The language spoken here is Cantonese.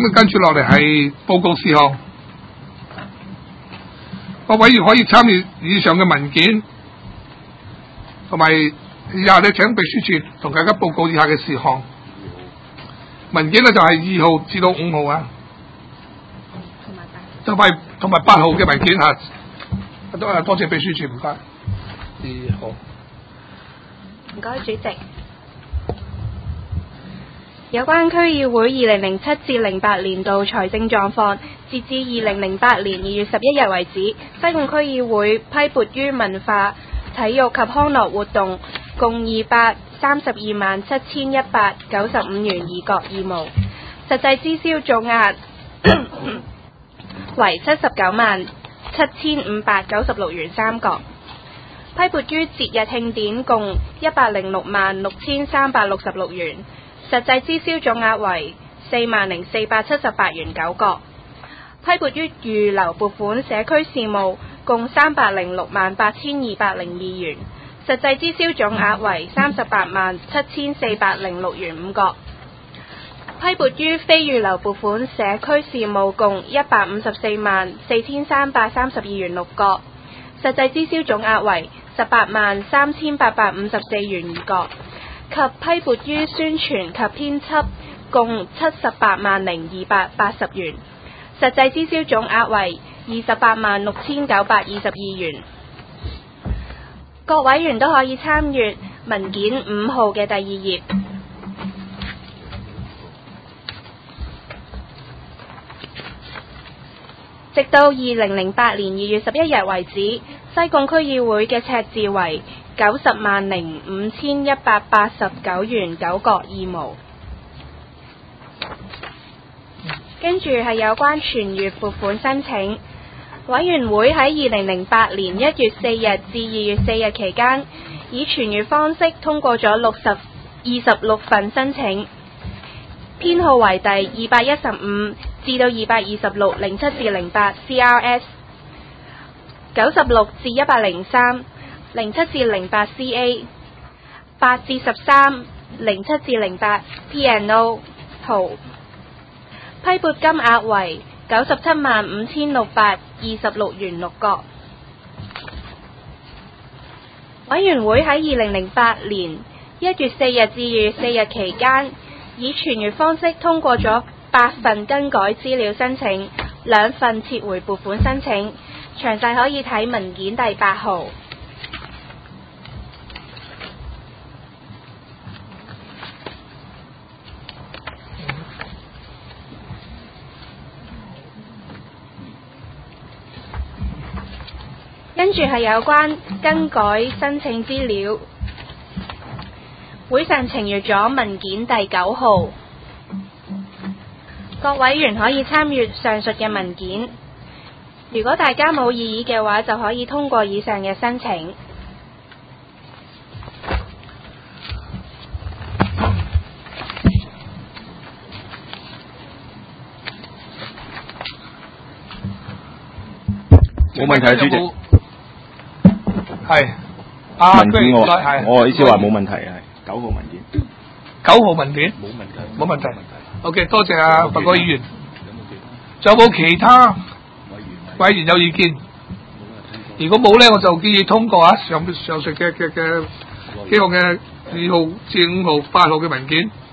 咁跟住落嚟係報告事項，各委員可以參與以上嘅文件，同埋以下咧請秘書處同大家報告以下嘅事項。文件咧就係2號至到5號啊，同埋8號嘅文件嚇。多謝秘書處，唔該。2號。 唔該，主席。有關區議會2007至08年度財政狀況，截至2008年2月11日為止，西貢區議會批撥於文化、體育及康樂活動共2327195元2角2毛，實際支銷總額為797596元3角。批撥於節日慶典共1066366元，實際支銷總額為40478元9角。批撥於預留撥款社區事務共3068202元，實際支銷總額為387406元5角。批撥於非預留撥款社區事務共1544332元6角，實際支銷總額為183854元2角。及批撥於宣傳及編輯共780280元，實際支銷總額為286922元。各委員都可以參閱文件5號嘅第2頁。直到2008年2月11日為止，西貢區議會嘅赤字為905189元9角2毛。跟住係有關全月撥款申請，委員會喺2008年1月4日至2月4日期間，以全月方式通過咗26份申請，編號為第215至到226 07至08 CRS 96至103 07至08 CA 8至13 07至08 P&O 圖，批撥金額為975626元6角。委員會喺2008年1月4日至2月4日期間，以全月方式通過咗8份更改資料申請，2份撤回撥款申請，詳細可以睇文件第8號。跟住係有關更改申請資料，會上呈閱咗文件第9號。各委員可以參閱上述嘅文件。如果大家冇異議嘅話，就可以通過以上嘅申請。 冇問題，主席。 係。 文件我意思話冇問題，係9號文件。 9號文件。冇問題。OK， 多謝啊，白果議員。仲有冇其他委員有意見？如果冇咧，我就建議通過上述嘅幾項嘅2號至5號、8號嘅文件。